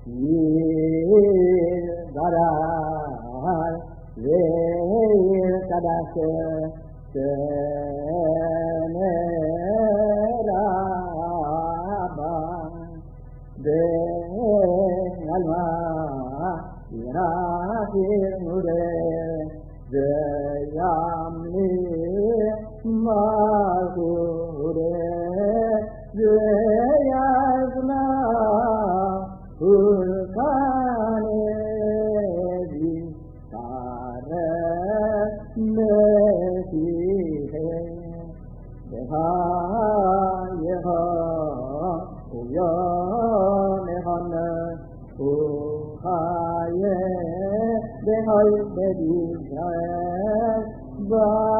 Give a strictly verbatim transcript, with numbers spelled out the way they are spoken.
Dara Ve Kadase Seneraba De Alma Irafir Mure De Yamni Magure De Yazna Urkane Di Tare Meti He Deha Yeha Uyo Nehana Uhaye Deha Dedi Jaya